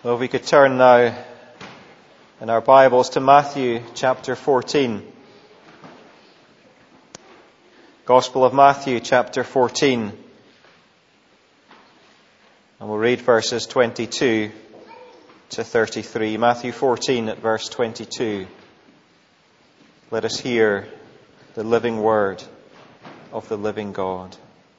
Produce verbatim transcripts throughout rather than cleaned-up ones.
Well, we could turn now in our Bibles to Matthew chapter fourteen. Gospel of Matthew chapter fourteen. And we'll read verses twenty-two to thirty-three. Matthew fourteen at verse twenty-two. Let us hear the living word of the living God.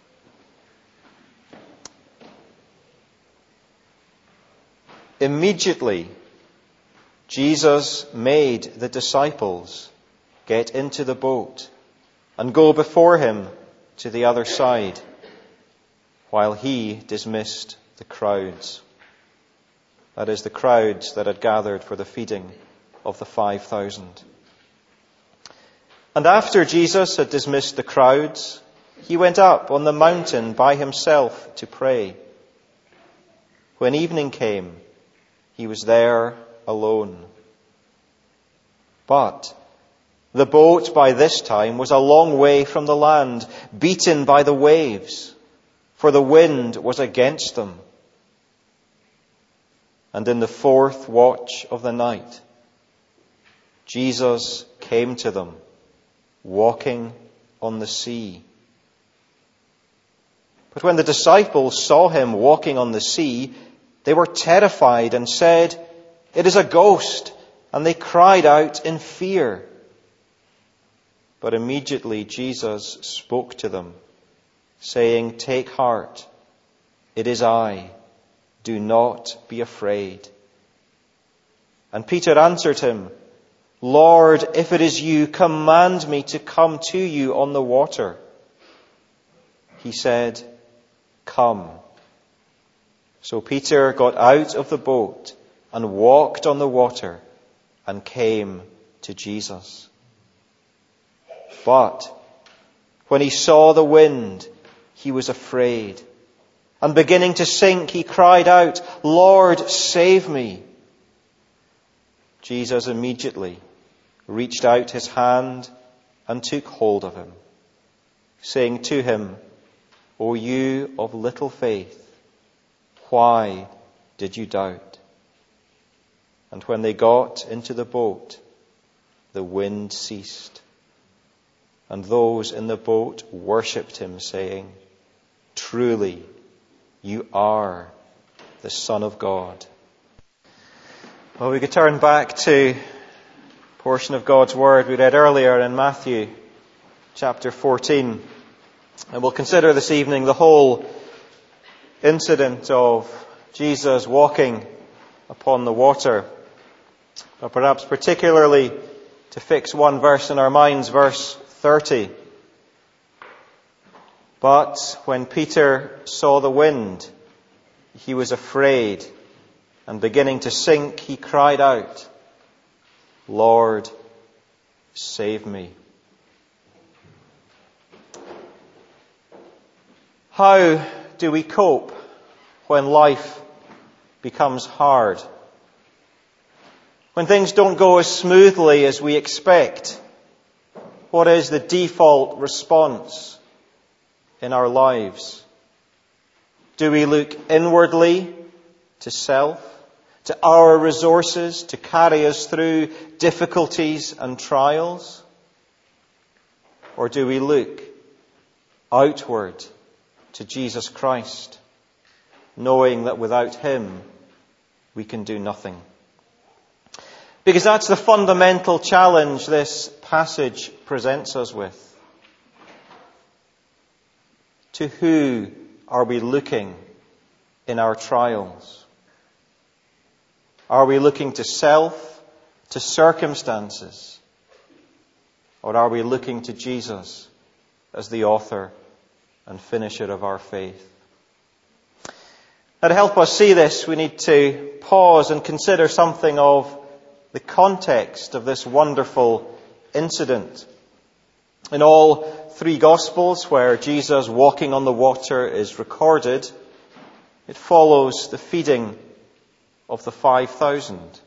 Immediately, Jesus made the disciples get into the boat and go before him to the other side, while he dismissed the crowds. That is, the crowds that had gathered for the feeding of the five thousand. And after Jesus had dismissed the crowds, he went up on the mountain by himself to pray. When evening came, he was there alone. But the boat by this time was a long way from the land, beaten by the waves, for the wind was against them. And in the fourth watch of the night, Jesus came to them, walking on the sea. But when the disciples saw him walking on the sea, they were terrified and said, "It is a ghost," and they cried out in fear. But immediately Jesus spoke to them, saying, "Take heart, it is I. Do not be afraid." And Peter answered him, "Lord, if it is you, command me to come to you on the water." He said, "Come." So Peter got out of the boat and walked on the water and came to Jesus. But when he saw the wind, he was afraid. And beginning to sink, he cried out, "Lord, save me." Jesus immediately reached out his hand and took hold of him, saying to him, "O you of little faith, why did you doubt?" And when they got into the boat, the wind ceased. And those in the boat worshipped him, saying, "Truly, you are the Son of God." Well, we could turn back to a portion of God's Word we read earlier in Matthew chapter fourteen. And we'll consider this evening the whole incident of Jesus walking upon the water. But perhaps particularly to fix one verse in our minds, verse thirty. But when Peter saw the wind, he was afraid, and beginning to sink, he cried out, "Lord, save me." How do we cope when life becomes hard? When things don't go as smoothly as we expect? What is the default response in our lives? Do we look inwardly to self, to our resources to carry us through difficulties and trials? Or do we look outward to Jesus Christ, knowing that without him we can do nothing? Because that's the fundamental challenge this passage presents us with. To who are we looking in our trials? Are we looking to self, to circumstances? Or are we looking to Jesus as the author and finisher of our faith? Now, to help us see this, we need to pause and consider something of the context of this wonderful incident. In all three Gospels where Jesus walking on the water is recorded, it follows the feeding of the five thousand.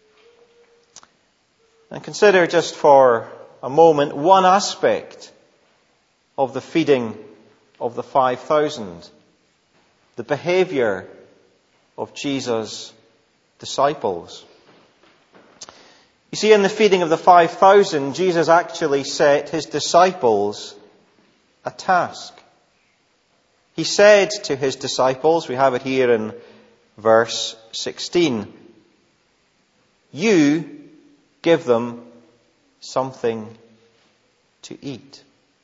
And consider just for a moment one aspect of the feeding of the five thousand, the behavior of Jesus disciples. You see, in the feeding of the five thousand, Jesus actually set his disciples a task. He said to his disciples, we have it here in verse sixteen, "You give them something to eat."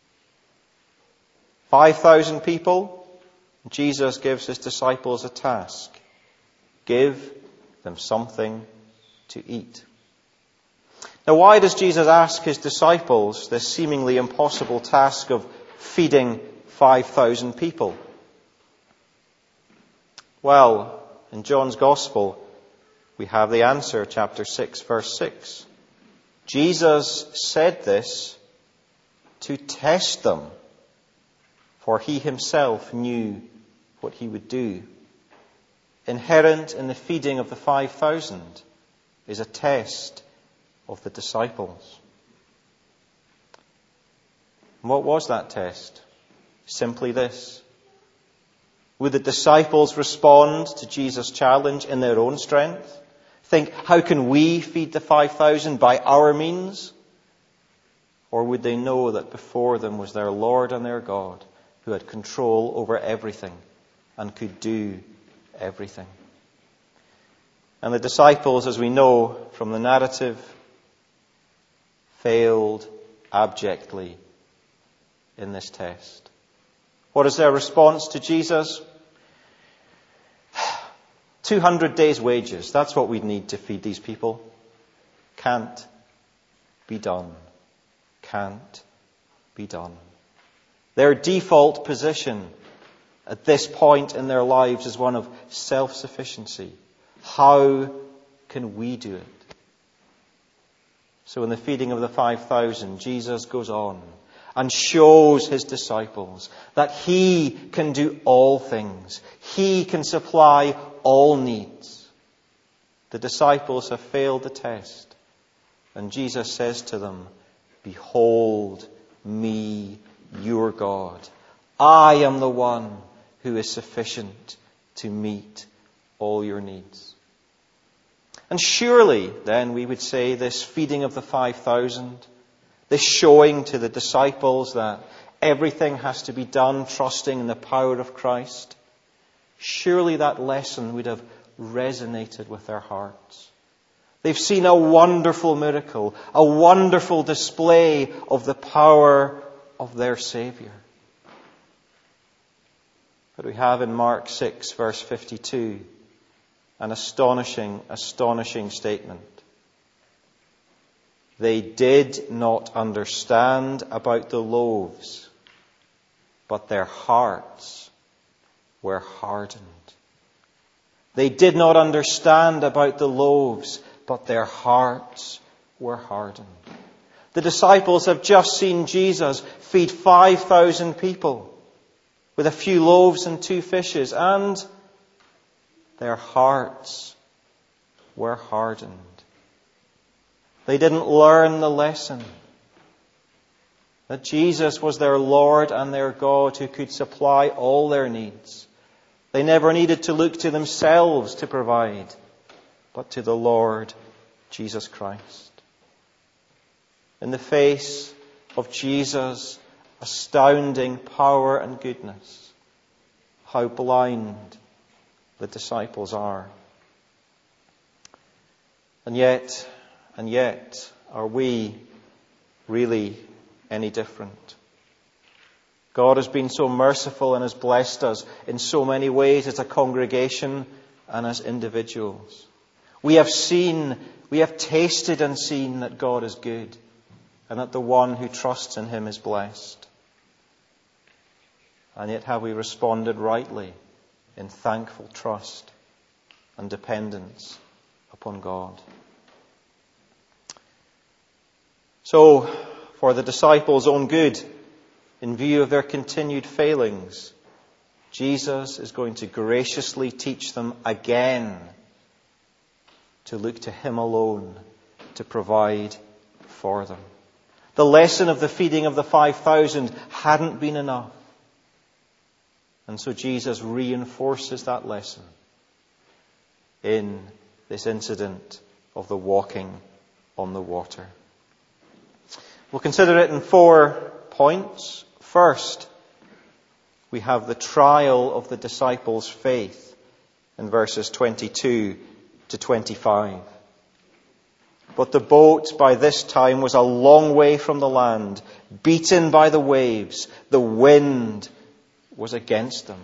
Five thousand people, Jesus gives his disciples a task. Give them something to eat. Now, why does Jesus ask his disciples this seemingly impossible task of feeding five thousand people? Well, in John's Gospel, we have the answer, chapter six, verse six. Jesus said this to test them, for he himself knew what he would do. Inherent in the feeding of the five thousand is a test of the disciples. And what was that test? Simply this. Would the disciples respond to Jesus' challenge in their own strength? Think, how can we feed the five thousand by our means? Or would they know that before them was their Lord and their God, who had control over everything and could do everything? And the disciples, as we know from the narrative, failed abjectly in this test. What is their response to Jesus? two hundred days' wages. That's what we need to feed these people. Can't be done. Can't be done. Their default position at this point in their lives is one of self-sufficiency. How can we do it? So in the feeding of the five thousand, Jesus goes on and shows his disciples that he can do all things. He can supply all needs. The disciples have failed the test. And Jesus says to them, "Behold me, your God. I am the one who is sufficient to meet all your needs." And surely, then, we would say this feeding of the five thousand, this showing to the disciples that everything has to be done trusting in the power of Christ, surely that lesson would have resonated with their hearts. They've seen a wonderful miracle, a wonderful display of the power of their Saviour. But we have in Mark six, verse fifty-two, an astonishing, astonishing statement. They did not understand about the loaves, but their hearts were hardened. They did not understand about the loaves, but their hearts were hardened. The disciples have just seen Jesus feed five thousand people with a few loaves and two fishes, and their hearts were hardened. They didn't learn the lesson that Jesus was their Lord and their God who could supply all their needs. They never needed to look to themselves to provide, but to the Lord Jesus Christ. In the face of Jesus' astounding power and goodness, how blind the disciples are. And yet, and yet, are we really any different? God has been so merciful and has blessed us in so many ways as a congregation and as individuals. We have seen, we have tasted and seen that God is good and that the one who trusts in him is blessed. And yet have we responded rightly in thankful trust and dependence upon God? So, for the disciples' own good, in view of their continued failings, Jesus is going to graciously teach them again to look to him alone to provide for them. The lesson of the feeding of the five thousand hadn't been enough. And so Jesus reinforces that lesson in this incident of the walking on the water. We'll consider it in four points. First, we have the trial of the disciples' faith in verses twenty-two to twenty-five. But the boat by this time was a long way from the land, beaten by the waves. The wind was against them.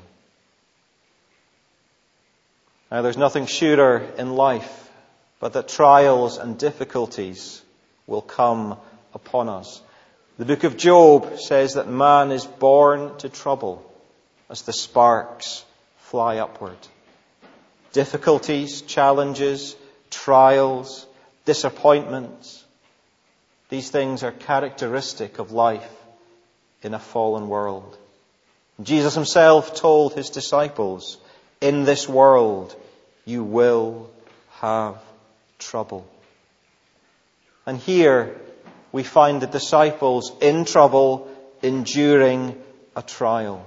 Now, there's nothing surer in life but that trials and difficulties will come upon us. The book of Job says that man is born to trouble as the sparks fly upward. Difficulties, challenges, trials, disappointments, these things are characteristic of life in a fallen world. Jesus himself told his disciples, in this world you will have trouble. And here we find the disciples in trouble, enduring a trial.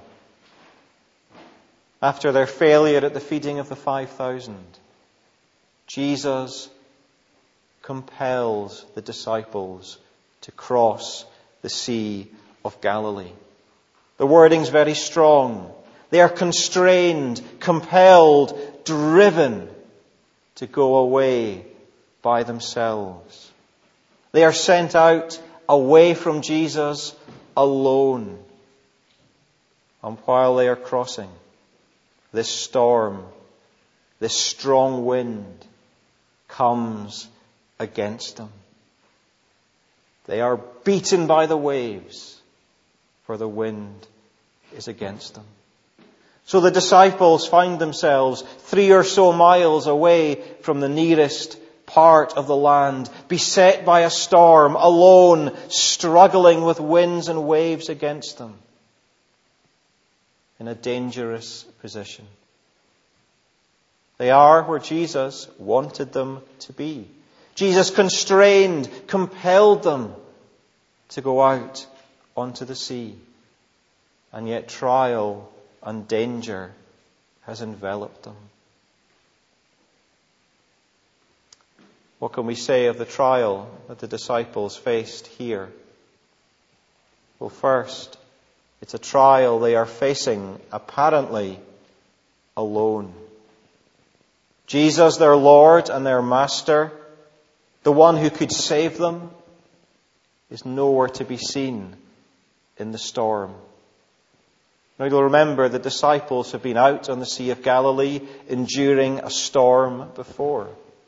After their failure at the feeding of the five thousand, Jesus compels the disciples to cross the Sea of Galilee. The wording's very strong. They are constrained, compelled, driven to go away by themselves. They are sent out away from Jesus alone. And while they are crossing, this storm, this strong wind comes against them. They are beaten by the waves, for the wind is against them. So the disciples find themselves three or so miles away from the nearest part of the land, beset by a storm, alone, struggling with winds and waves against them, in a dangerous position. They are where Jesus wanted them to be. Jesus constrained, compelled them to go out onto the sea. And yet trial and danger has enveloped them. What can we say of the trial that the disciples faced here? Well, first, it's a trial they are facing apparently alone. Jesus, their Lord and their Master, the one who could save them, is nowhere to be seen in the storm. Now you'll remember the disciples have been out on the Sea of Galilee enduring a storm before.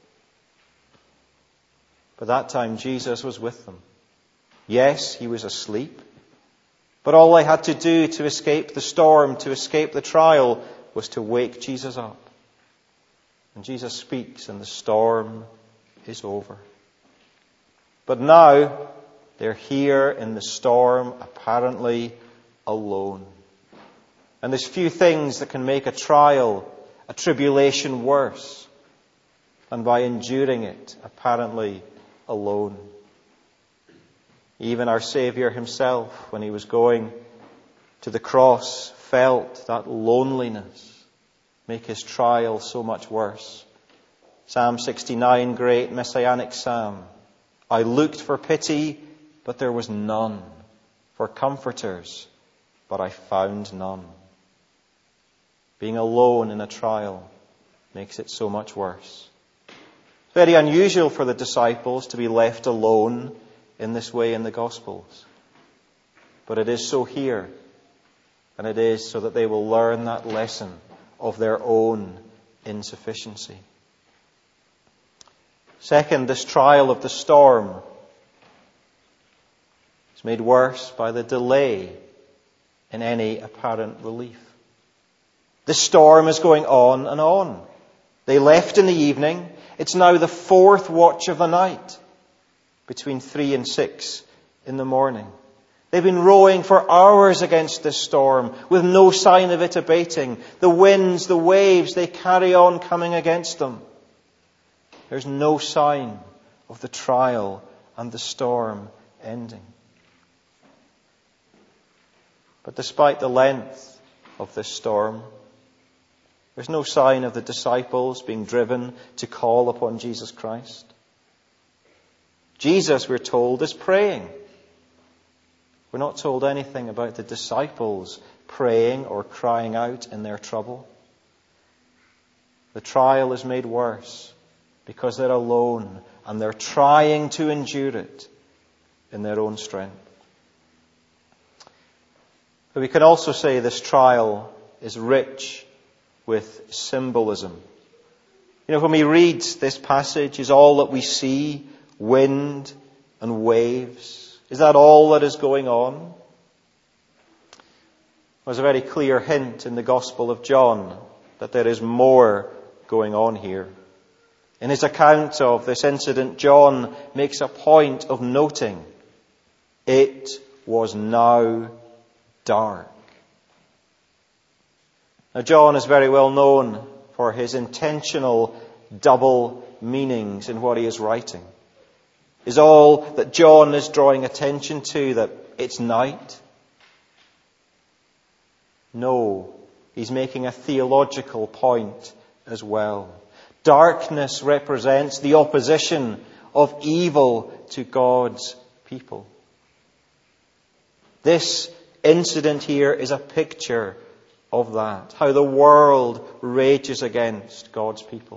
But that time Jesus was with them. Yes, he was asleep. But all they had to do to escape the storm, to escape the trial, was to wake Jesus up. And Jesus speaks and the storm is over. But now they're here in the storm, apparently alone. And there's few things that can make a trial, a tribulation worse than by enduring it apparently alone. Even our Saviour himself, when he was going to the cross, felt that loneliness make his trial so much worse. Psalm sixty-nine, great messianic psalm. I looked for pity, but there was none. For comforters, but I found none. Being alone in a trial makes it so much worse. It's very unusual for the disciples to be left alone in this way in the Gospels. But it is so here. And it is so that they will learn that lesson of their own insufficiency. Second, this trial of the storm is made worse by the delay in any apparent relief. The storm is going on and on. They left in the evening. It's now the fourth watch of the night, between three and six in the morning. They've been rowing for hours against this storm with no sign of it abating. The winds, the waves, they carry on coming against them. There's no sign of the trial and the storm ending. But despite the length of this storm, There's no sign of the disciples being driven to call upon Jesus Christ. Jesus, we're told, is praying. We're not told anything about the disciples praying or crying out in their trouble. The trial is made worse because they're alone and they're trying to endure it in their own strength. But we can also say this trial is rich with symbolism. You know, when we read this passage, is all that we see wind and waves? Is that all that is going on? There's a very clear hint in the Gospel of John that there is more going on here. In his account of this incident, John makes a point of noting it was now dark. Now, John is very well known for his intentional double meanings in what he is writing. Is all that John is drawing attention to that it's night? No, he's making a theological point as well. Darkness represents the opposition of evil to God's people. This incident here is a picture of that, how the world rages against God's people.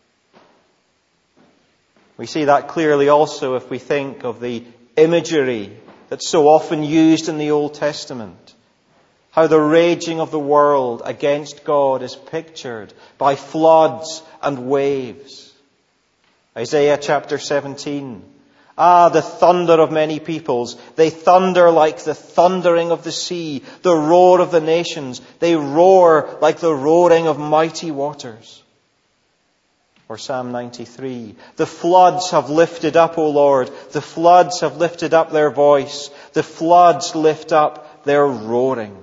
We see that clearly also if we think of the imagery that's so often used in the Old Testament. How the raging of the world against God is pictured by floods and waves. Isaiah chapter seventeen. Ah, the thunder of many peoples. They thunder like the thundering of the sea, the roar of the nations. They roar like the roaring of mighty waters. Or Psalm ninety-three. The floods have lifted up, O Lord. The floods have lifted up their voice. The floods lift up their roaring.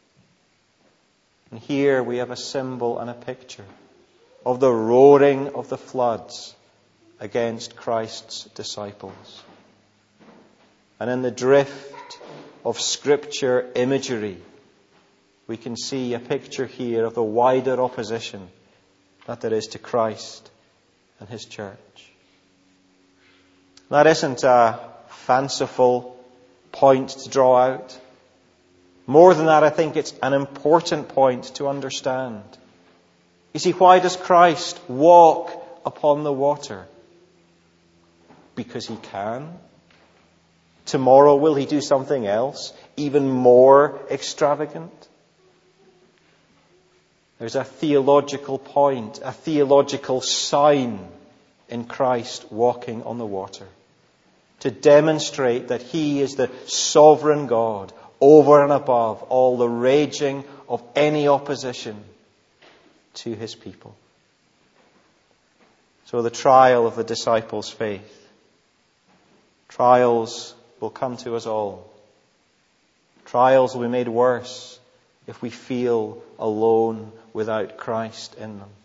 And here we have a symbol and a picture of the roaring of the floods against Christ's disciples. And in the drift of Scripture imagery, we can see a picture here of the wider opposition that there is to Christ and His church. That isn't a fanciful point to draw out. More than that, I think it's an important point to understand. You see, why does Christ walk upon the water? Because He can. Tomorrow will He do something else, even more extravagant? There's a theological point, a theological sign in Christ walking on the water to demonstrate that He is the sovereign God over and above all the raging of any opposition to His people. So the trial of the disciples' faith. Trials will come to us all. Trials will be made worse if we feel alone without Christ in them.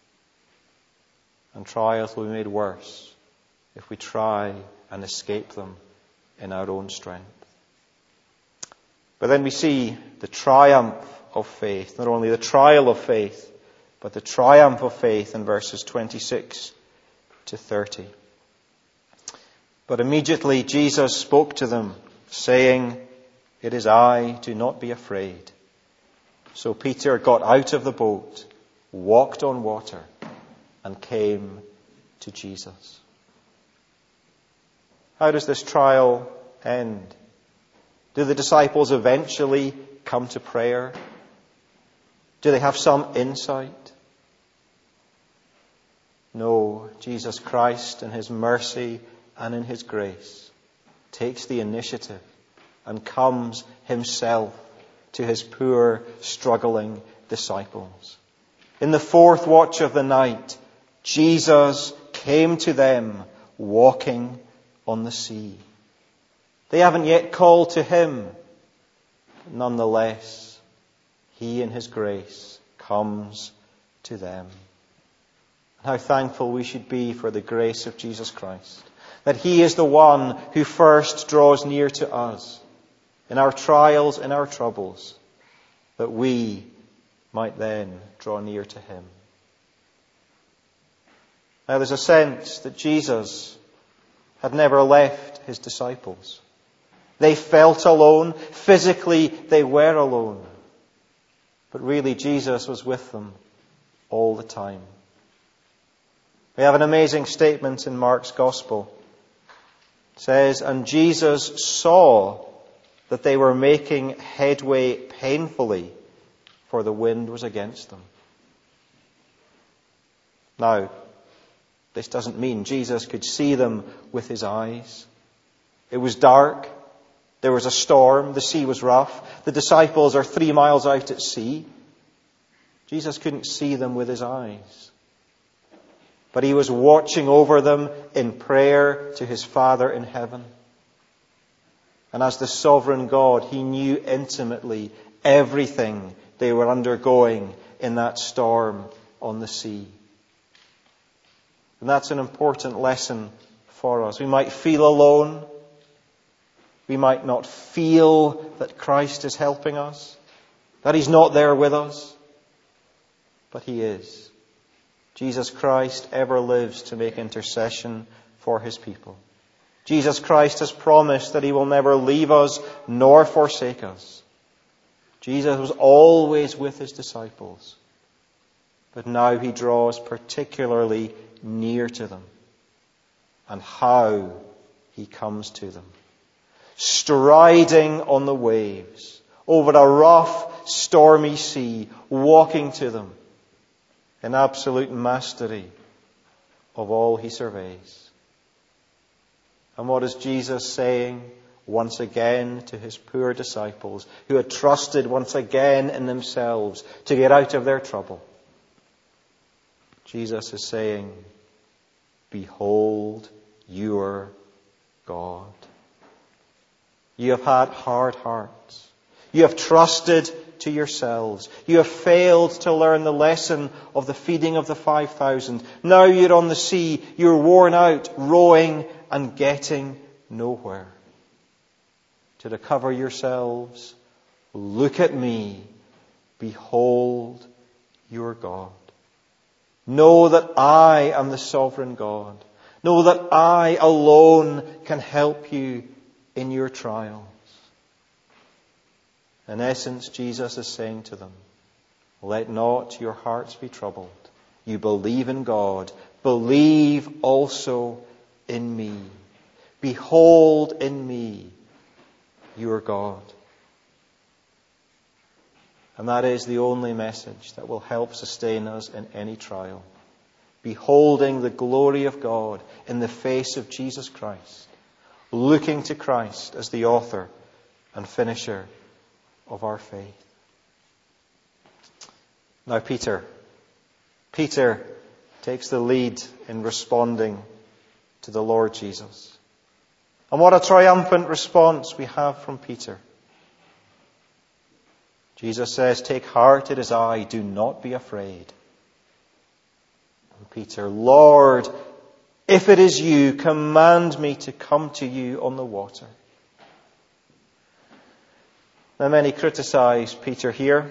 And trials will be made worse if we try and escape them in our own strength. But then we see the triumph of faith. Not only the trial of faith, but the triumph of faith in verses twenty-six to thirty. But immediately Jesus spoke to them, saying, "It is I, do not be afraid." So Peter got out of the boat, walked on water, and came to Jesus. How does this trial end? Do the disciples eventually come to prayer? Do they have some insight? No, Jesus Christ in His mercy and in His grace takes the initiative and comes Himself to His poor, struggling disciples. In the fourth watch of the night, Jesus came to them walking on the sea. They haven't yet called to Him. Nonetheless, He in His grace comes to them. How thankful we should be for the grace of Jesus Christ. That He is the one who first draws near to us in our trials, in our troubles. That we might then draw near to him. Now there's a sense that Jesus had never left his disciples. They felt alone. Physically, they were alone. But really, Jesus was with them all the time. We have an amazing statement in Mark's Gospel. It says, "And Jesus saw that they were making headway painfully, for the wind was against them." Now, this doesn't mean Jesus could see them with his eyes. It was dark. There was a storm. The sea was rough. The disciples are three miles out at sea. Jesus couldn't see them with his eyes. But he was watching over them in prayer to his Father in heaven. And as the sovereign God, he knew intimately everything they were undergoing in that storm on the sea. And that's an important lesson for us. We might feel alone. We might not feel that Christ is helping us, that he's not there with us. But he is. Jesus Christ ever lives to make intercession for his people. Jesus Christ has promised that he will never leave us nor forsake us. Jesus was always with his disciples. But now he draws particularly near to them. And how he comes to them. Striding on the waves, over a rough, stormy sea, walking to them in absolute mastery of all he surveys. And what is Jesus saying once again to his poor disciples who had trusted once again in themselves to get out of their trouble? Jesus is saying, "Behold your God." You have had hard hearts. You have trusted to yourselves. You have failed to learn the lesson of the feeding of the five thousand. Now you're on the sea. You're worn out, rowing and getting nowhere. To recover yourselves, look at me. Behold your God. Know that I am the sovereign God. Know that I alone can help you in your trials. In essence, Jesus is saying to them, let not your hearts be troubled. You believe in God. Believe also in me. Behold in me your God. And that is the only message that will help sustain us in any trial. Beholding the glory of God in the face of Jesus Christ. Looking to Christ as the author and finisher of our faith. Now Peter. Peter takes the lead in responding to the Lord Jesus. And what a triumphant response we have from Peter. Jesus says, "Take heart, it is I, do not be afraid." And Peter, "Lord, if it is you, command me to come to you on the water." Now many criticize Peter here.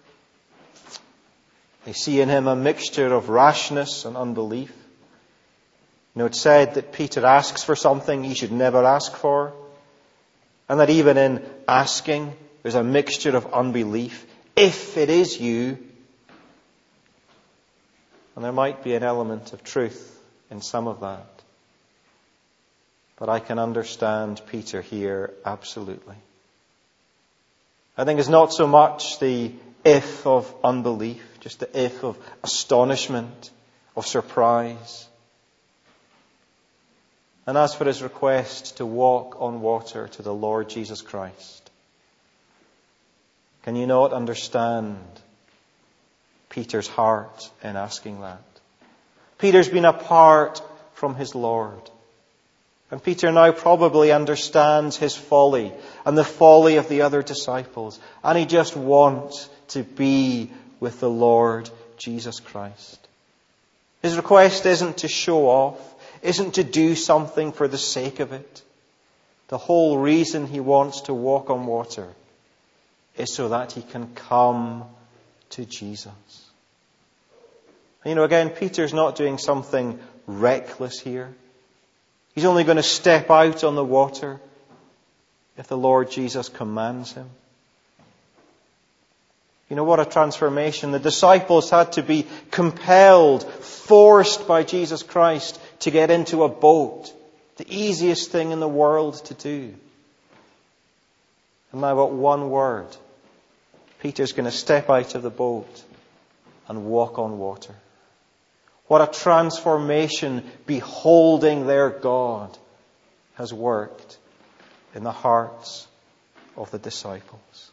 They see in him a mixture of rashness and unbelief. You know, it's said that Peter asks for something he should never ask for. And that even in asking, there's a mixture of unbelief. If it is you. And there might be an element of truth in some of that. But I can understand Peter here absolutely. I think it's not so much the if of unbelief, just the if of astonishment, of surprise. And as for his request to walk on water to the Lord Jesus Christ, can you not understand Peter's heart in asking that? Peter's been apart from his Lord. And Peter now probably understands his folly and the folly of the other disciples. And he just wants to be with the Lord Jesus Christ. His request isn't to show off, isn't to do something for the sake of it. The whole reason he wants to walk on water is so that he can come to Jesus. And you know, again, Peter's not doing something reckless here. He's only going to step out on the water if the Lord Jesus commands him. You know, what a transformation. The disciples had to be compelled, forced by Jesus Christ to get into a boat. The easiest thing in the world to do. And now at one word, Peter's going to step out of the boat and walk on water. What a transformation beholding their God has worked in the hearts of the disciples.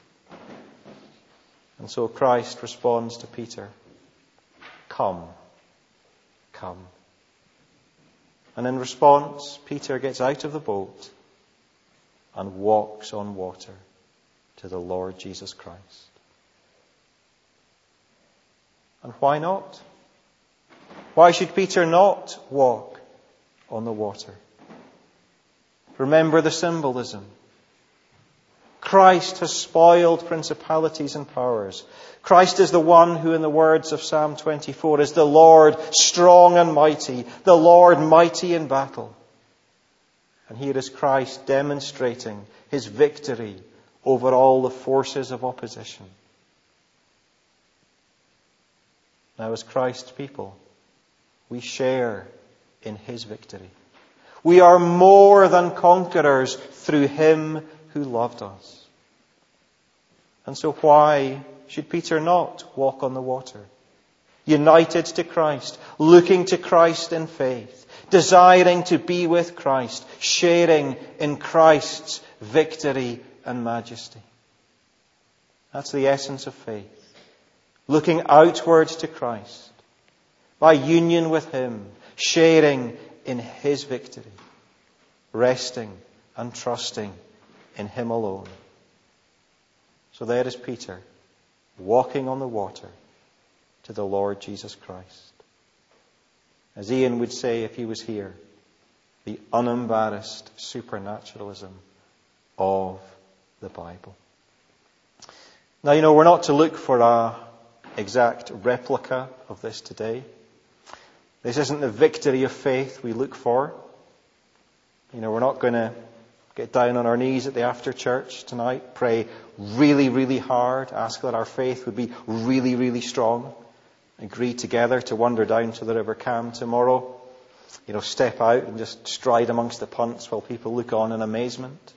And so Christ responds to Peter, "Come, come." And in response, Peter gets out of the boat and walks on water to the Lord Jesus Christ. And why not? Why should Peter not walk on the water? Remember the symbolism. Christ has spoiled principalities and powers. Christ is the one who, in the words of Psalm twenty-four, is the Lord strong and mighty, the Lord mighty in battle. And here is Christ demonstrating his victory over all the forces of opposition. Now, as Christ's people, we share in his victory. We are more than conquerors through him who loved us. And so why should Peter not walk on the water? United to Christ, looking to Christ in faith, desiring to be with Christ, sharing in Christ's victory and majesty. That's the essence of faith. Looking outwards to Christ, by union with him, sharing in his victory, resting and trusting in him alone. So there is Peter, walking on the water to the Lord Jesus Christ. As Ian would say if he was here, the unembarrassed supernaturalism of the Bible. Now, you know, we're not to look for an exact replica of this today. This isn't the victory of faith we look for. You know, we're not going to get down on our knees at the after church tonight, pray really, really hard, ask that our faith would be really, really strong, agree together to wander down to the River Cam tomorrow, you know, step out and just stride amongst the punts while people look on in amazement.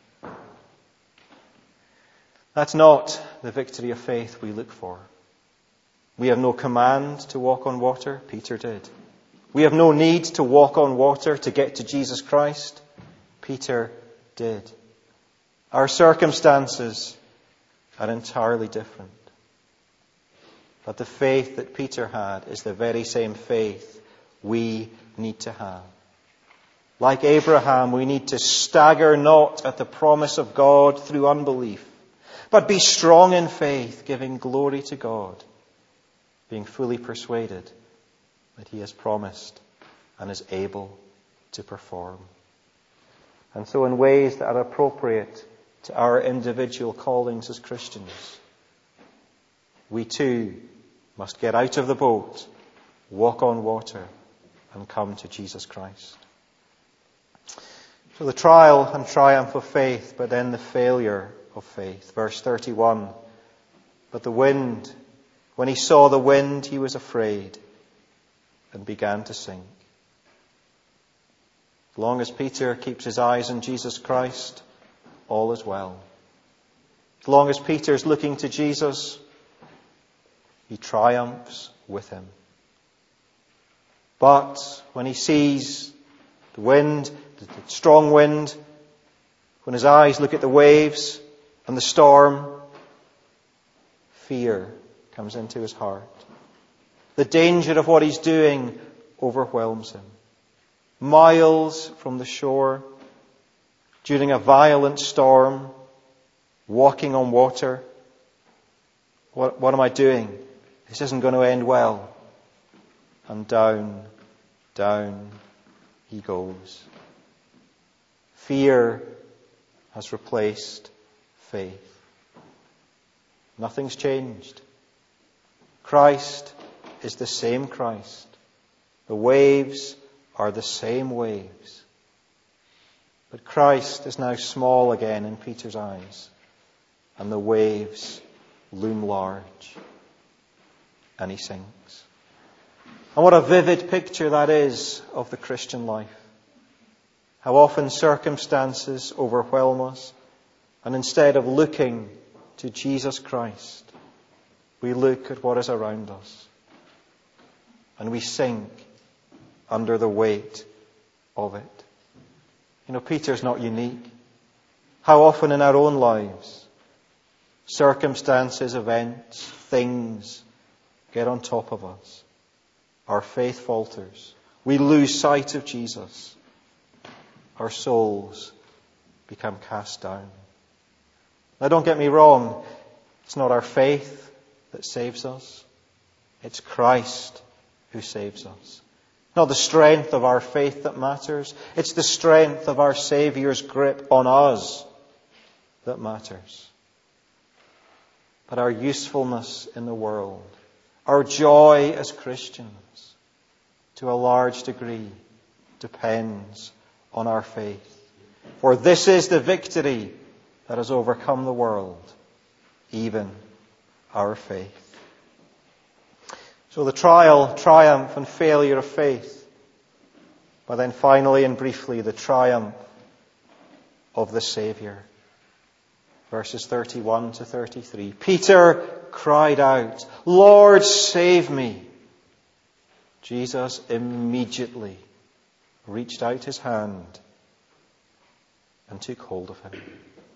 That's not the victory of faith we look for. We have no command to walk on water. Peter did. We have no need to walk on water to get to Jesus Christ. Peter did. Our circumstances are entirely different. But the faith that Peter had is the very same faith we need to have. Like Abraham, we need to stagger not at the promise of God through unbelief, but be strong in faith, giving glory to God, being fully persuaded that he has promised and is able to perform. And so in ways that are appropriate to our individual callings as Christians, we too must get out of the boat, walk on water, and come to Jesus Christ. So the trial and triumph of faith, but then the failure of faith. Verse thirty-one, but the wind, when he saw the wind, he was afraid and began to sink. As long as Peter keeps his eyes on Jesus Christ, all is well. As long as Peter is looking to Jesus, he triumphs with him. But when he sees the wind, the strong wind, when his eyes look at the waves and the storm, fear comes into his heart. The danger of what he's doing overwhelms him. Miles from the shore, during a violent storm, walking on water. What, what am I doing? This isn't going to end well. And down, down he goes. Fear has replaced faith. Nothing's changed. Christ is the same Christ. The waves are the same waves. But Christ is now small again in Peter's eyes, and the waves loom large, and he sinks. And what a vivid picture that is of the Christian life. How often circumstances overwhelm us, and instead of looking to Jesus Christ, we look at what is around us, and we sink under the weight of it. You know, Peter's not unique. How often in our own lives, circumstances, events, things get on top of us. Our faith falters. We lose sight of Jesus. Our souls become cast down. Now, don't get me wrong. It's not our faith that saves us. It's Christ who saves us. Not the strength of our faith that matters. It's the strength of our Saviour's grip on us that matters. But our usefulness in the world, our joy as Christians, to a large degree, depends on our faith. For this is the victory that has overcome the world, even our faith. So the trial, triumph and failure of faith. But then finally and briefly, the triumph of the Saviour. Verses thirty-one to thirty-three. Peter cried out, "Lord, save me." Jesus immediately reached out his hand and took hold of him.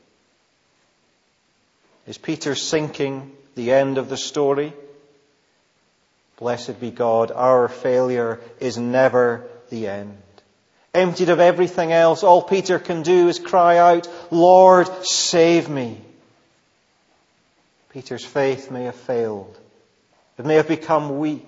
Is Peter sinking the end of the story? Blessed be God, our failure is never the end. Emptied of everything else, all Peter can do is cry out, "Lord, save me." Peter's faith may have failed. It may have become weak.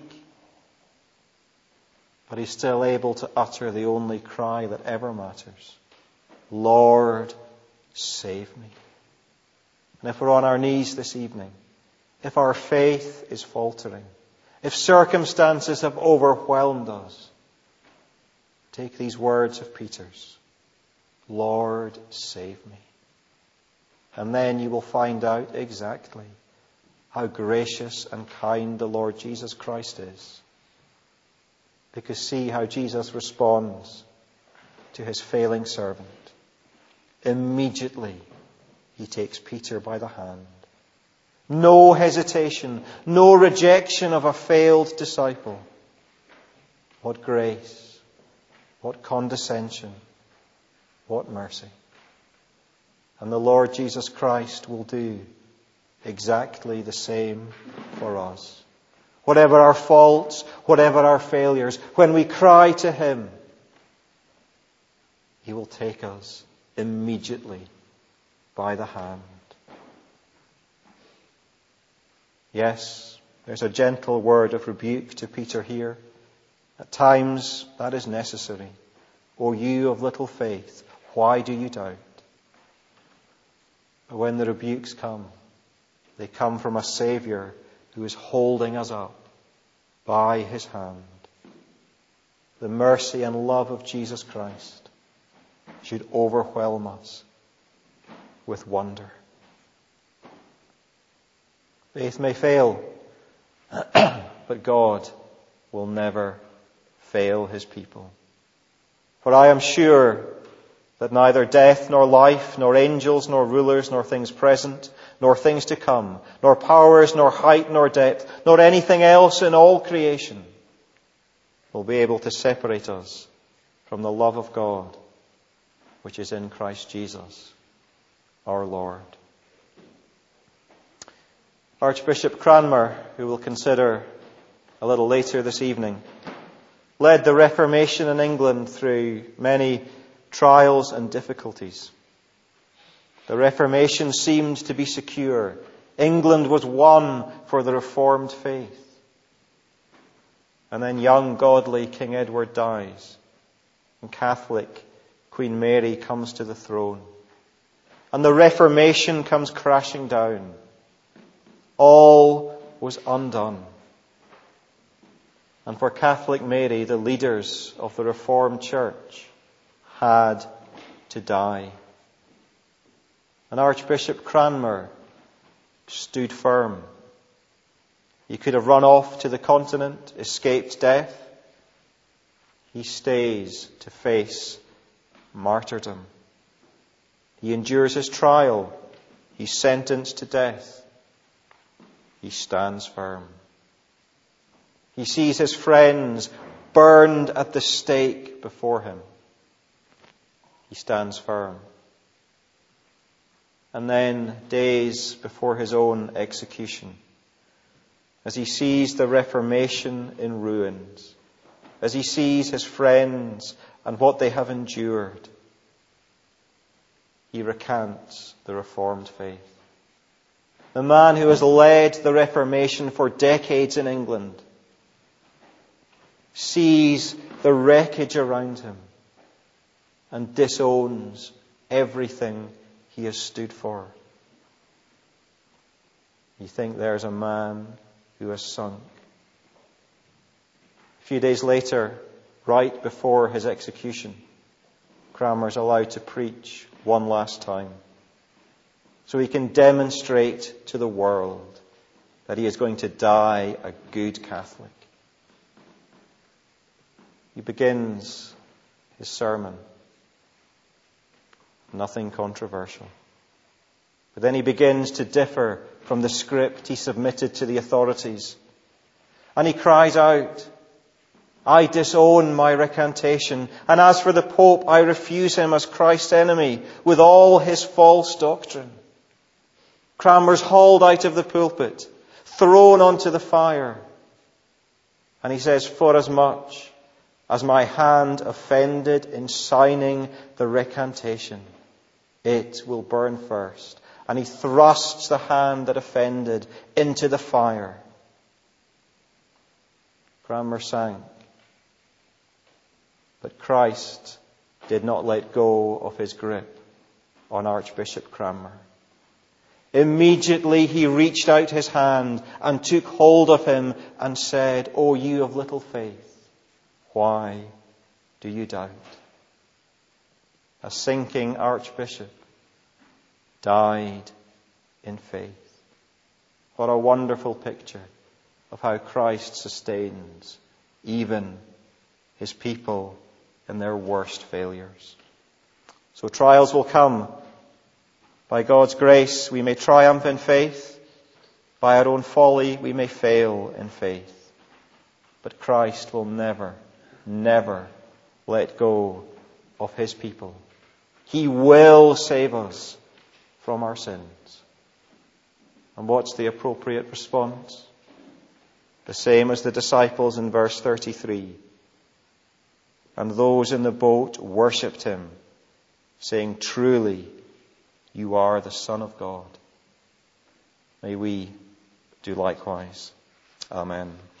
But he's still able to utter the only cry that ever matters. "Lord, save me." And if we're on our knees this evening, if our faith is faltering, if circumstances have overwhelmed us, take these words of Peter's, "Lord, save me." And then you will find out exactly how gracious and kind the Lord Jesus Christ is. Because see how Jesus responds to his failing servant. Immediately, he takes Peter by the hand. No hesitation, no rejection of a failed disciple. What grace, what condescension, what mercy. And the Lord Jesus Christ will do exactly the same for us. Whatever our faults, whatever our failures, when we cry to him, he will take us immediately by the hand. Yes, there's a gentle word of rebuke to Peter here. At times that is necessary. "O you of little faith, why do you doubt?" But when the rebukes come, they come from a Saviour who is holding us up by his hand. The mercy and love of Jesus Christ should overwhelm us with wonder. Faith may fail, but God will never fail his people. For I am sure that neither death, nor life, nor angels, nor rulers, nor things present, nor things to come, nor powers, nor height, nor depth, nor anything else in all creation will be able to separate us from the love of God, which is in Christ Jesus, our Lord. Archbishop Cranmer, who we'll consider a little later this evening, led the Reformation in England through many trials and difficulties. The Reformation seemed to be secure. England was won for the Reformed faith. And then young, godly King Edward dies, and Catholic Queen Mary comes to the throne. And the Reformation comes crashing down. All was undone. And for Catholic Mary, the leaders of the Reformed Church had to die. And Archbishop Cranmer stood firm. He could have run off to the continent, escaped death. He stays to face martyrdom. He endures his trial. He's sentenced to death. He stands firm. He sees his friends burned at the stake before him. He stands firm. And then, days before his own execution, as he sees the Reformation in ruins, as he sees his friends and what they have endured, he recants the Reformed faith. The man who has led the Reformation for decades in England sees the wreckage around him and disowns everything he has stood for. You think there's a man who has sunk. A few days later, right before his execution, Cranmer's allowed to preach one last time, so he can demonstrate to the world that he is going to die a good Catholic. He begins his sermon. Nothing controversial. But then he begins to differ from the script he submitted to the authorities. And he cries out, I disown my recantation. And as for the Pope, I refuse him as Christ's enemy with all his false doctrine. Cranmer's hauled out of the pulpit, thrown onto the fire. And he says, forasmuch as my hand offended in signing the recantation, it will burn first. And he thrusts the hand that offended into the fire. Cranmer sank. But Christ did not let go of his grip on Archbishop Cranmer. Immediately he reached out his hand and took hold of him and said, O you of little faith, why do you doubt? A sinking archbishop died in faith. What a wonderful picture of how Christ sustains even his people in their worst failures. So trials will come. By God's grace, we may triumph in faith. By our own folly, we may fail in faith. But Christ will never, never let go of his people. He will save us from our sins. And what's the appropriate response? The same as the disciples in verse thirty-three. And those in the boat worshipped him, saying, truly, you are the Son of God. May we do likewise. Amen.